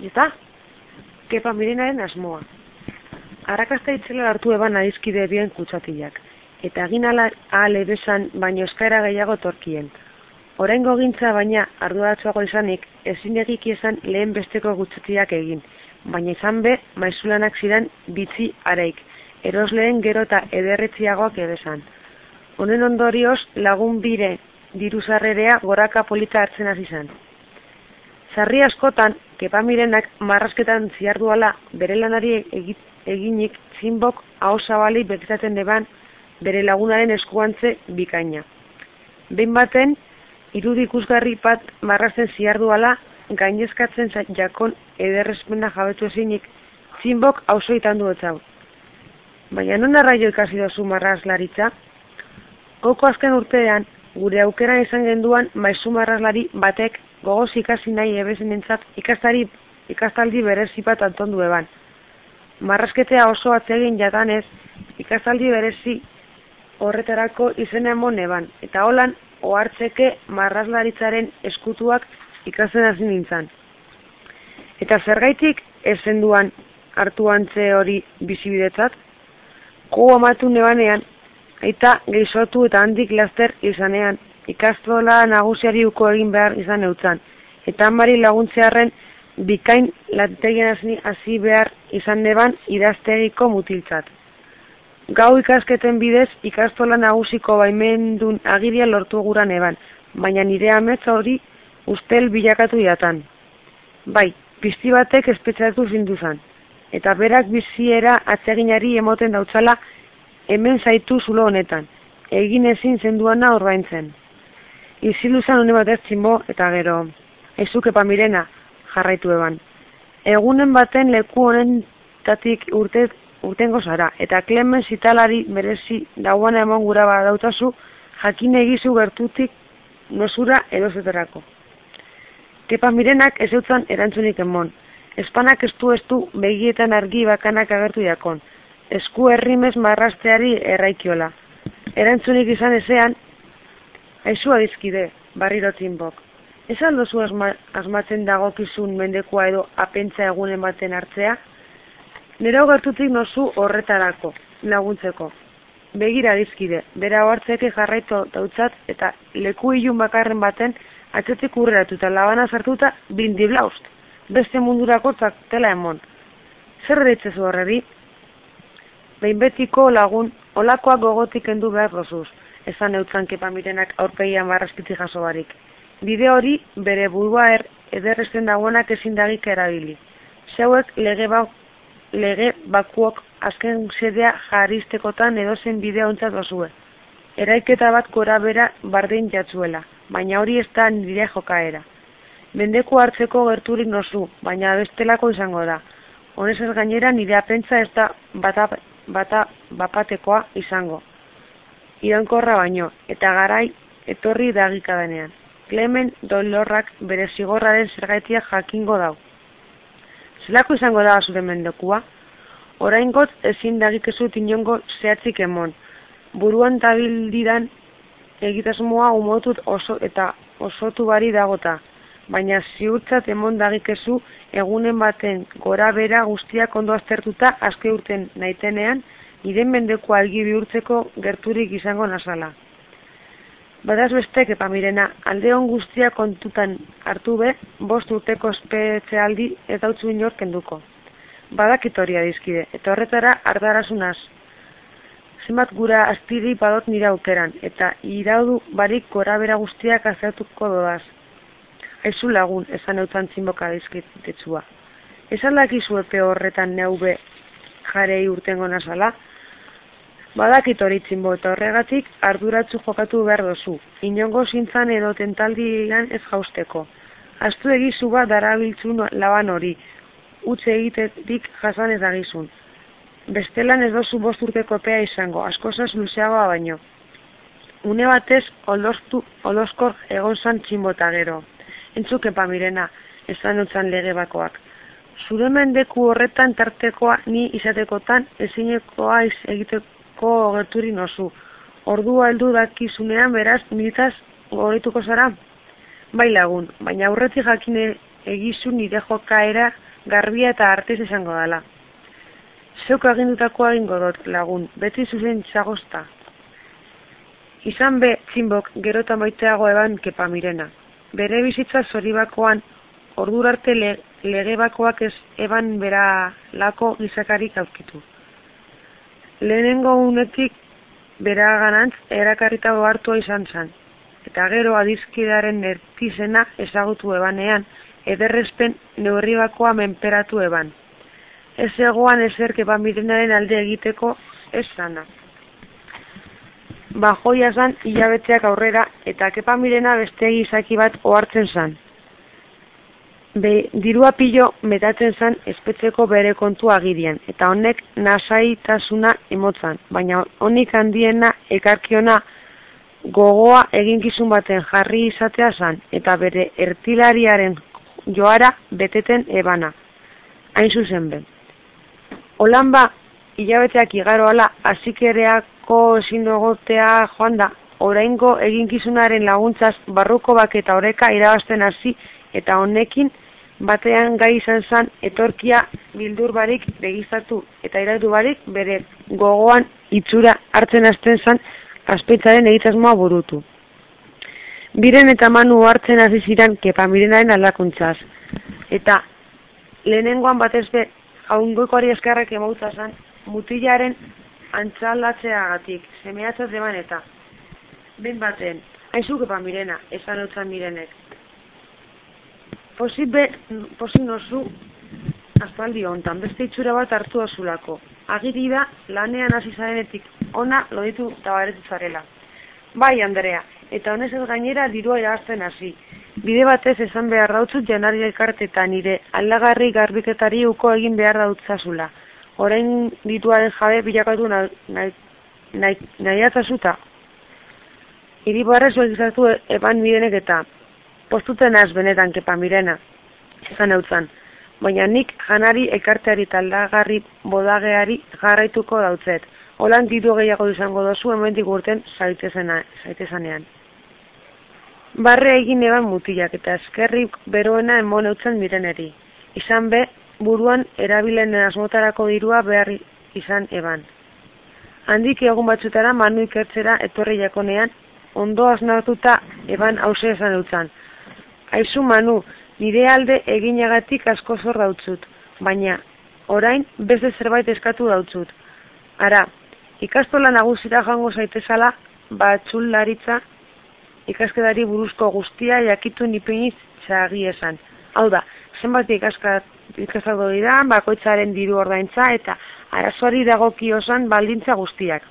Eta, Kepa Mirenaren asmoa. Arrakasta itzela hartu eban adizkide bien kutsatiak, eta egin ahal ebesan baino eskaera gehiago torkien. Oraingo gintza baina arduratsuago izanik, ezin egiki esan lehen besteko kutsatiak egin, baina izan be, maizulanak ziren bitzi areik, erosleen gero eta ederretziagoak ebesan. Honen ondorioz lagun bire diruzarrerea goraka polita hartzen hasi zen. Sarri askotan, Kepa Mirenak marrasketan ziarduala bere lanari eginik zinbok aho zabali begiraten eban bere lagunaren eskuantze bikaina. Behin baten, irudi ikusgarri bat marrasten ziarduala gainezkatzen jakon ederrezpena jabetu ezinik zinbok auzoitan duetzau. Baina non arraio ikasi dozu marrazlaritza? Goko azken urtean, gure aukeran izan genduan maizu marrazlari batek gogoz ikasi nahi ebezenentzat ikastaldi berezi bat antondu eban. Marrazketea oso atsegin jatanez, ikastaldi berezi horretarako izena emon eban, eta holan ohartzeke marrazlaritzaren eskutuak ikasten hasi nintzan. Eta zergaitik ezenduan hartu antze hori bizibidetzat? Gogo amatu nebanean, eta gehizotu eta handik laster izanean, ikastola nagusiari uko egin behar izan eutzan, eta amari laguntzearen bikain lantegien hasi behar izan neban idaztegiko mutiltzat. Gau ikasketen bidez ikastola nagusiko baimendun agiria lortu guran eban, baina nire ametsa hori ustel bilakatu jatan. Bai, pizti batek espetxatu zinduzan, eta berak biziera atseginari emoten dautzala hemen zaitu zulo honetan, egin ezin zenduana orbaintzen. Iziluzan hone batez tximbo eta gero, aizu Kepa Mirena, jarraitu eban. Egunen baten leku honetatik urtengo zara, eta Clemens italari berezi dauana emon gura badautazu, jakin egizu gertutik nosura eroseterako. Kepa Mirenak ez eutzan erantzunik emon. Espanak estu begietan argi bakanak agertu jakon. Esku herrimez marrasteari erraikiola. Erantzunik izan ezean, aizu adizkide, barriro txinbok. Ez aldozu asmatzen dagokizun mendekua edo apentza egunen baten hartzea? Nera gertutik nozu horretarako, laguntzeko. Begira adizkide, bera hartzeke jarraitu dautzat eta leku ilun bakarren baten atzetik urreratu eta labana sartuta blindiblaust. Beste mundurako tzaktela emon. Zer deitzezu horreri? Behin betiko lagun, olakoak gogotik endu behar dozuz, esan eutzan Kepa Mirenak aurpegian marraskitzi jaso barik. Bide hori, bere burua ederrezten dagoenak ezin dagik erabili. Zeuek lege bakuok azken sedea jarriztekotan edozen bidea ontzat dozue. Eraiketa bat gora bera bardin jatzuela, baina hori ez da nire jokaera. Mendeku hartzeko gerturik nozu, baina bestelako izango da. Honez ez gainera nire apentza ez da bapatekoa izango. Iraunkorra baino, eta garai etorri dagikadenean. Clemen Dolorrak bere zigorraren zergaitia jakingo dau. Zelako izango da zure mendekua? Oraingot ezin dagikezut inongo zehatzik emon. Buruan tabildidan egitasmoa umotut osotu bari dagota, baina ziurtzat emon dagikezu egunen baten gora bera guztiak ondo aztertuta azke urten naitenean, nire mendekua algi bihurtzeko gerturik izango nazala. Badaz beste Kepa Mirena, aldeon guztia kontutan hartu be, 5 urteko espetxealdi ez dautzu inor kenduko. Badakit hori adizkide, eta horretara ardarasunaz. Zenbat gura astiri badot nire aukeran, eta iraudu barik gora bera guztiak azertuko dodaz. Aizu lagun, esan eutan txinboka adizkitetsua. Ez aldakizu epe horretan neube jarei urtengo nazala? Badakit hori txinbo eta horregatik arduratzu jokatu behar dozu, inongo zintzan edo tentaldian ez jausteko. Astu egizu bat darabiltzun laban hori, utze egitetik jasan ez dagizun. Bestelan ez dozu 5 urteko epea izango, askozaz luzeagoa baino. Une batez odoskor egon zan txinbo eta gero. Entzu Kepa Mirena, esan utzan lege bakoak. Zure mendeku horretan tartekoa ni izatekotan ezinekoa egiteko gerturi nozu. Ordua heldu dakizunean beraz nitaz gogorituko zara? Bai lagun, baina aurretik jakin egizu nire jokaera garbia eta artez izango dala. Zeuk agindutakoa egingo dut, lagun, beti zuzen txagozta. Izan be, tximbok, gero eta maiteago eban Kepa Mirena. Bere bizitza zoribakoan, ordurarte lege bakoak ez eban bera lako gizakarik aurkitu. Lehenengo unetik bera ganantz erakarrita hartua izan zan, eta gero adizkidearen ertizena ezagutu ebanean, ederrezpen neurri bakoa menperatu eban. Ez egoan ezer Kepa Mirenaren alde egiteko ez zana. Bajoia zan hilabeteak aurrera eta Kepa Mirena beste gizaki bat ohartzen zan. Dirua pilo metatzen zan espetxeko bere kontu agirian, eta honek nasaitasuna emotzan, baina honik handiena ekarkiona gogoa eginkizun baten jarri izatea zan, eta bere ertilariaren joara beteten ebana, hain zuzen ben. Holan ba, hilabeteak igaro ala, azikereako ezin egotea joan da, oraingo eginkizunaren laguntzaz barruko bak eta oreka irabazten hasi, eta honekin batean gai izan zan etorkia bildur barik begizatu eta irautu barik bere gogoan itxura hartzen hasten zan Azpeitzaren egitasmoa burutu. Biren eta Manu hartzen hasi ziren Kepa Mirenaren aldakuntzaz. Eta lehenengoan batez be jaungoikoari eskerrak emautza zan mutilaren antzalatzeagatik, semeatzat eman eta. Ben baten, haizu Kepa Mirena, esan eutzan Mirenek. Pozik nozu aspaldi hontan, beste itxura bat hartu azulako. Agiri da, lanean hasi zarenetik ona loditu eta baretu zarela. Bai, Andrea, eta honez ez gainera dirua irabazten hasi. Bide batez esan behar dautzut janari elkarte eta nire aldagarri garbiketari uko egin behar dautzazula. Orain dituaren jabe bilakatu nahi atzazuta. Iribarrez egizatu eban Mirenek eta postuten az benetan Kepa Mirena, esan eutzan, baina nik janari ekarteari eta aldagarri bodageari jarraituko dautzet. Holan diru gehiago izango dozu hemendik urten zaitezanean. Barre egin eban mutilak eta eskerrik beroena emon eutzan Mireneri. Izan be, buruan erabilen asmotarako dirua behar izan eban. Handik egun batzutara Manu ikertzera etorri jakonean, ondo asnartuta eban hause esan eutzan. Aizu Manu, nire alde eginagatik asko zor dautzut, baina orain beste zerbait eskatu dautzut. Ara, ikastola nagusira joango zaitezala, batxularitza ikasketari buruzko guztia jakitu nipiniz txagi esan. Hau da, zenbat ikaskatu dira, bakoitzaren diru ordaintza eta arazoari dagokiosan baldintza guztiak.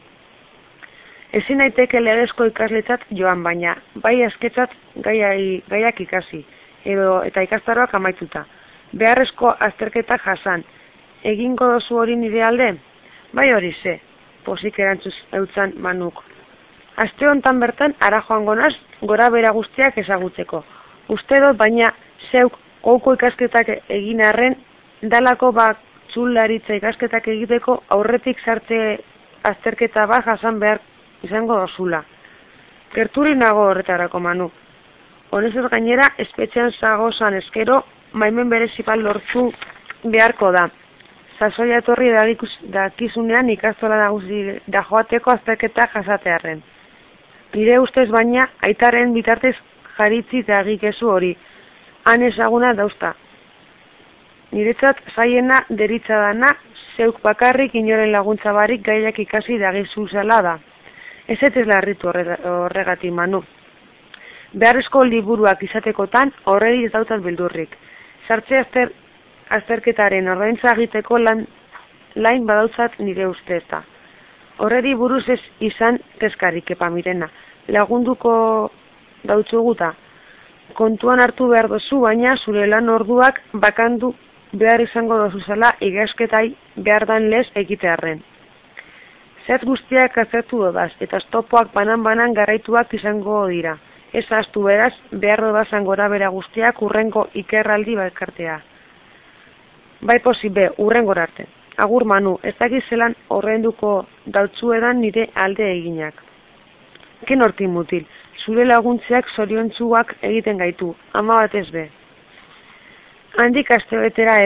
Ezin naiteke legezko ikasletzat joan, baina bai asketzat gaiak ikasi, eta ikastaroak amaituta. Beharrezko azterketak jasan, egingo dozu hori nire alde? Bai hori ze, pozik erantzuz eutzan Manuk. Aste hontan bertan ara joango naz, gora bera guztiak ezagutzeko. Uste dut baina zeuk gouko ikasketak egin arren, dalako batxularitza ikasketak egiteko aurretik sartze azterketa bat jasan behar izango dozula. Gerturi nago horretarako Manu. Honez ez gainera, espetxean zagozan eskero, maimen berezipal lortzu beharko da. Sasoia etorri dakizunean ikastola nagusi da joateko azterketa jasatearren. Nire ustez baina, aitaren bitartez jaritzi da egikezu hori. Han ezaguna dauzta. Niretzat zaiena deritzadana, zeuk bakarrik inoren laguntza barik gaiak ikasi dagizu zela da. Ez ez larritu horregatik Manu. Beharrezko liburuak izatekotan horregi ez dautat beldurrik. Sartze azterketaren ordaintza egiteko lain badautzat nire ustezta. Horreri buruz ez izan kezkarik Kepa Mirena. Lagunduko dautzuguta. Kontuan hartu behar dozu, baina zure lan orduak bakandu behar izango dozuzela ikasketai behar dan lez egitearren. Zet guztiak aztertu dodaz, eta topoak banan-banan garaituak izango dira. Ez ahaztu beraz, behar dodazan gora bera guztiak urrengo ikerraldi bakartea. Bai posibe, urrengo arte. Agur Manu, ez dakiz zelan horrenduko dautzuedan nire alde eginak. Ken hortin mutil, zure laguntzeak zoriontsuak egiten gaitu, ama batez be. Handik astebetera edo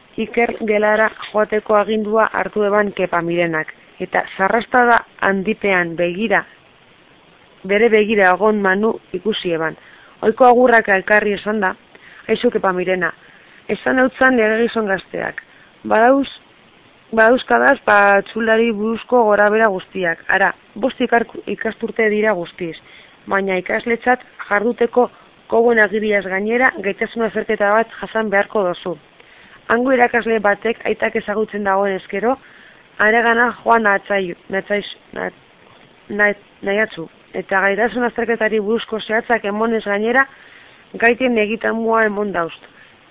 Iker gelara joateko agindua hartu eban Kepa Mirenak, eta zarrastada handipean bere begira egon Manu ikusi eban. Oiko agurrak elkarri esan da, aizu Kepa Mirena, esan hautzan lege gizon gazteak. Badauzkadaz batzulari buruzko gorabera guztiak. Ara, 5 ikasturte dira guztiz, baina ikasletzat jarduteko koboen agiriaz gainera gaitasun azterketa bat jasan beharko dozu. Hango irakasle batek aitak ezagutzen dagoen ezkero, aregana joan nahiatzu, eta gaitasun azterketari buruzko zehatzak emonez gainera, gaiten egitamua emon daust.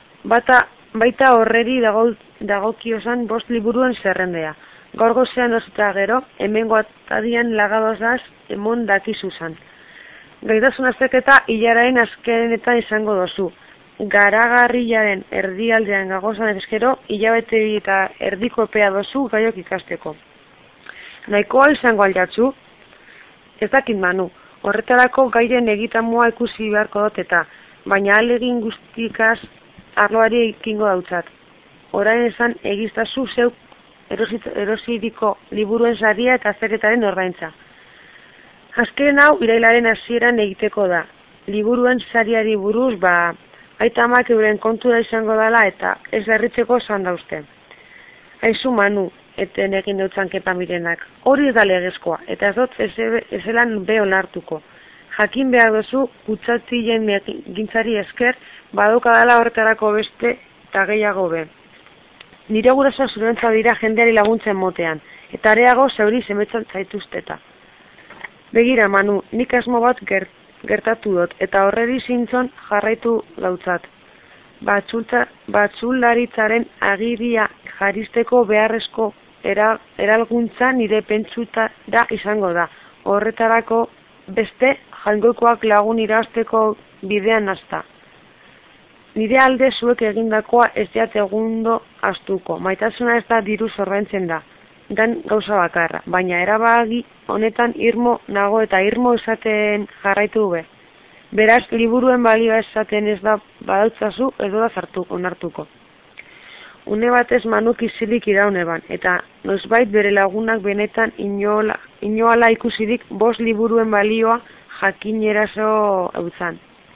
Baita horreri dagokiozan 5 liburuen zerrendea. Gaur gozean osita gero, hemengo atadian lagadozaz emon dakizuzan. Gaitasun azterketa hilararen azkenetan izango dozu. Garagarriaren erdialdean gagozan ezkero, hilabete eta erdiko epea dozu gaiok ikasteko. Nahikoa izango aldatzu? Ez dakit Manu, horretarako gairen egitamua ikusi beharko dut eta, baina alegin guztikaz arloari ekingo dautzat. Orain esan egiztazu zeuk erosiriko liburuen saria eta azterketaren ordaintza. Azken hau irailaren hasieran egiteko da. Liburuen sariari buruz, aita amak euren kontura izango dela eta ez berritzeko esan dauzte. Aizu Manu, eten egin dutzan Kepa Mirenak, hori da legezkoa, eta ez dut ezelan behon hartuko. Jakin behar duzu, kutsatilen gintzari esker, badukadala horretarako beste eta gehiago be. Nire gurasoa zurentza dira jendeari laguntzen motean, eta areago zeuri semetzan zaituzteta. Begira Manu, nik asmo bat gertatu dut, eta horreri zintzon jarraitu dautzat. Batzularitzaren agiria jaristeko beharrezko eralguntza nire pentsutara izango da. Horretarako beste jainkoikoak lagun irabazteko bidean nazta. Nire alde zuek egindakoa ez diat egundo astuko. Maitasuna ez da diru ordaintzen da. Dan gauza bakarra, baina erabaki honetan irmo nago eta irmo esaten jarraitu be. Beraz, liburuen balioa esaten ez da badautzazu edo da onartuko. Une batez Manuk izilik iraun eban, eta noizbait bere lagunak benetan inoala ikusirik 5 liburuen balioa jakinerazo eutzan.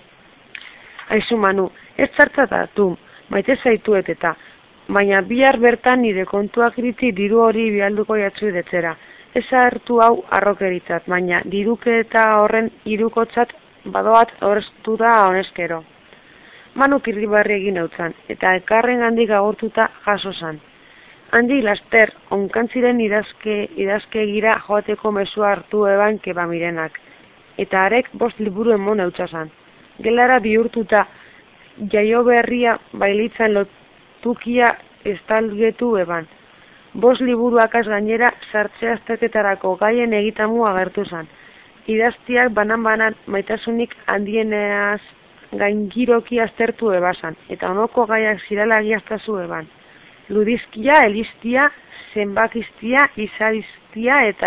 Aizu Manu, ez txartzatatu, maite zaituet eta, baina bihar bertan nire kontuak iritzi diru hori bialduko jatzu detzera. Ez hartu hau arrokeritzat, baina diruketa horren irukotzat badoat horreztu da honezkero. Manuk irribarri egin eutzan, eta ekarren handik agurtuta jaso zan. Handi laster, onkantziren idazkegira joateko mezua hartu eban Kepa Mirenak, eta arek 5 liburu emon eutzazan. Gelara bihurtuta, jaio berria bailitzan lotukia estalgetu eban. 5 liburuakaz gainera sartzea azterketarako gaien egitamua agertu zan. Idaztiak banan-banan maitasunik handieneaz gaingiroki aztertu ebasan, eta onoko gaiak zirala egiaztazu eban. Ludizkia, elistia, zenbakiztia, izariztia eta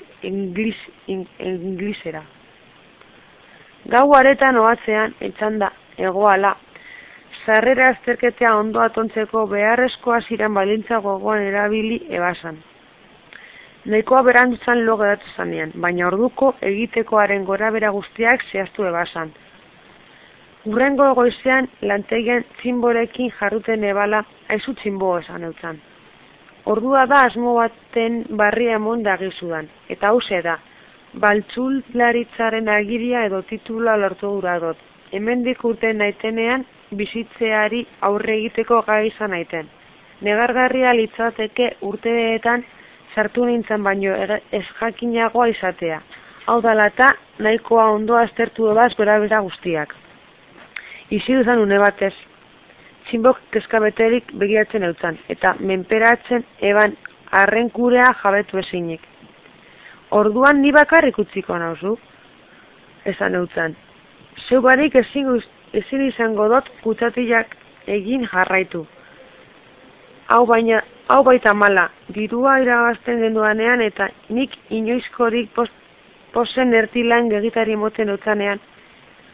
inglisera. Gau aretan ohatzean, etxanda, egoala, sarrera azterketea ondo atontzeko beharrezkoa ziren balintza gogoan erabili ebasan. Nahikoa berantzan lo geratu zanean, baina orduko egitekoaren gorabera guztiak zehaztu ebasan. Hurrengo goizean lantegian txinborekin jarruten ebala aizu txinbo esan eutzan. Ordua da asmo baten barria emon dagizudan, eta hause da, baltzularitzaren agiria edo titula lortu dut. Hemendik urten naitenean bizitzeari aurre egiteko gai izan naiten. Negargarria litzateke urteetan sartu nintzen baino ez jakinagoa izatea. Hau dala eta nahikoa ondo aztertu ebaz gorabera guztiak. Iziduzan une batez, txinbok kezkabeterik begiratzen eutzan, eta menperatzen eban arrenkurea jabetu ezinik. Orduan ni bakarrik utziko nauzu, esan eutzan. Zeu barik ezin izango dut kutsatilak egin jarraitu. Hau baita mala, dirua irabazten genuanean eta nik inoizkorik posen ertilan gegitari moten eutzanean.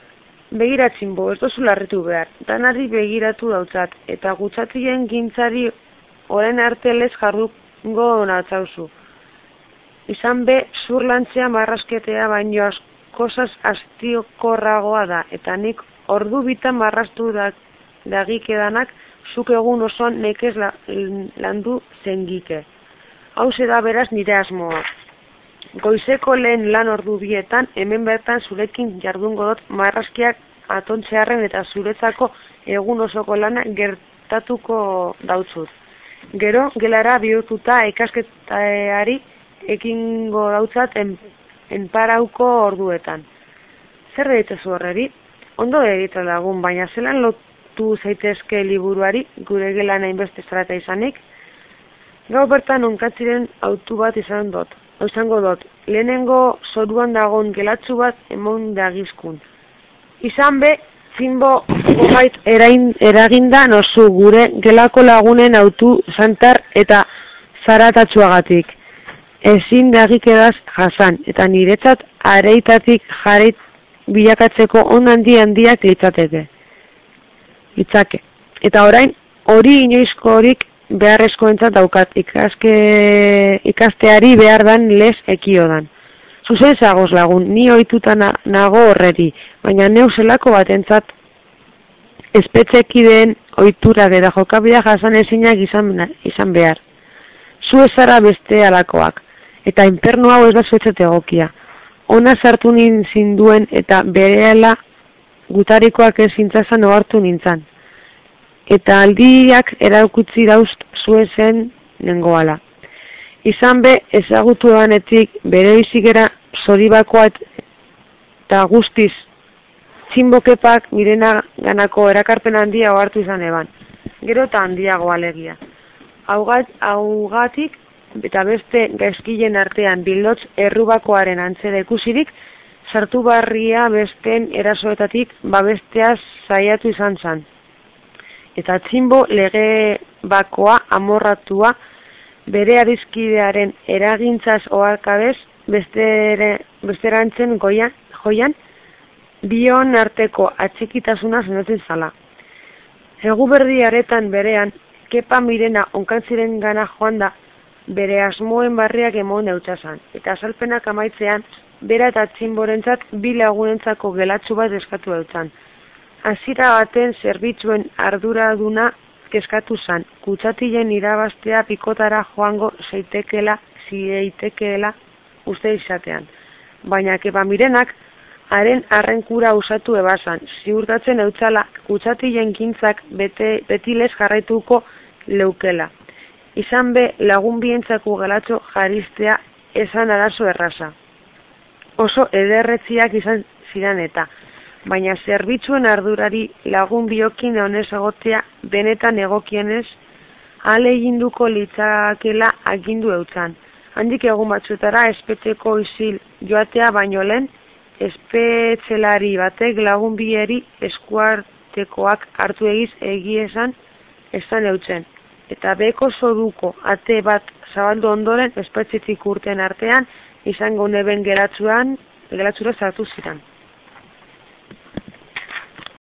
Begiratzen bo, ez dozu larritu behar, danari begiratu dautzat, eta gutzatien gintzari orain arte lez jardungo natzauzu. Izan be, zurlantzea marrasketea baino askozaz astiokorragoa da, eta nik ordu bitan marrastu dagikedanak zuk egun osoan nekez landu zengike. Hauze da beraz nire asmoa. Goizeko lehen lan ordu bietan, hemen bertan zurekin jardungo dut marraskiak atontzearen eta zuretzako egun osoko lana gertatuko dautzut. Gero, gelara bihurtuta ikasketari ekingo dautzat enparauko orduetan. Zer deitezu horreri? Ondo egiten lagun, baina zelan lotu zaitezke liburuari gure gelan hainbeste zarata izanik? Gau bertan onkatziren autu bat izango dut, lehenengo zoruan dagon gelatzu bat emon dagizkun. Izan be, zinbo gomait eraginda nozu gure gelako lagunen autu zantar eta zaratatsuagatik. Ezin dagikedaz jasan, eta niretzat areitatik jareit bilakatzeko on handiak litzateke. Eta orain, hori inoizkorik beharrezkoentzat daukat ikasteari behar dan lez ekiodan. Zuzen zagoz lagun, ni ohituta nago horreri, baina neu zelako batentzat espetxekideen ohiturak eta jokabidea jasan ezinak izan behar. Zu ez zara beste alakoak, eta infernu hau ez da zuetzat egokia. Ona sartu zinduen eta berehala gutarikoak ez zintzazan ohartu nintzan. Eta aldiak eraukutzi daust zuen zen nengoala. Izan be, ezagutu ebanetik bere bizikera zoribakoa eta guztiz txinbokepak mirena ganako erakarpen handia ohartu izan eban. Gero eta handiago alegia. Haugatik eta beste gaizkilen artean bilotz errubakoaren antzera ikusirik, sartu barria besteen erasoetatik babesteaz saiatu izan zan. Eta txinbo lege bakoa amorratua bere adiskidearen eragintzaz oharkabez besterantzen joian bion arteko atxikitasuna zendatzen zala. Eguberri aretan berean, Kepa Mirena onkantziren gana joan da bere asmoen barriak emon deutxasan, eta azalpenak amaitzean, bera eta txinborentzat bi lagunentzako gelatzu bat eskatu deutxan. Hasiera baten zerbitzuen arduraduna kezkatu zan, kutsatilen irabaztea pikotara joango zeitekeela uste izatean. Baina Kepa Mirenak haren arrenkura usatu ebazan, ziurtatzen eutzala kutsatilen gintzak betilez jarraituko leukela. Izan be lagun bientzako gelatxo jaristea esan arazo erraza. Oso ederretziak izan zidan eta, baina zerbitzuen ardurari lagun biokin honez egotea benetan egokienez ahaleginduko litzakela agindu eutzan. Handik egun batzuetara espetxeko isil joatea baino lehen, espetxelari batek lagun bieri eskuartekoak hartu egiezan estan eutzen. Eta beko zoruko ate bat zabaldu ondoren espetxetik urten artean izango neben gelatzura sartu ziren.